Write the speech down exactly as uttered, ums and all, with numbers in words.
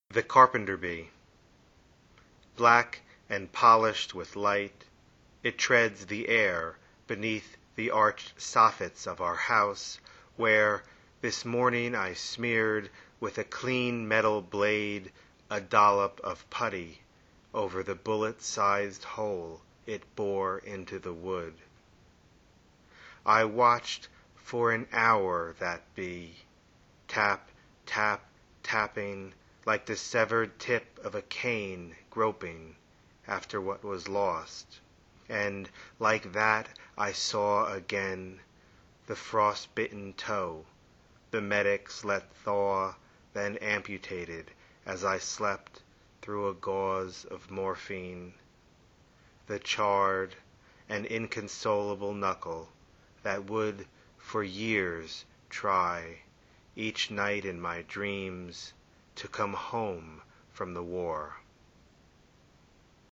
The Carpenter Bee. Black and polished with light, it treads the air beneath the arched soffits of our house, where this morning I smeared with a clean metal blade a dollop of putty over the bullet-sized hole it bore into the wood. I watched for an hour that bee, tap, tap, tapping, like the severed tip of a cane groping after what was lost, and like that I saw again the frost-bitten toe the medics let thaw, then amputated as I slept through a gauze of morphine, the charred and inconsolable knuckle that would for years try, each night in my dreams, to come home from the war.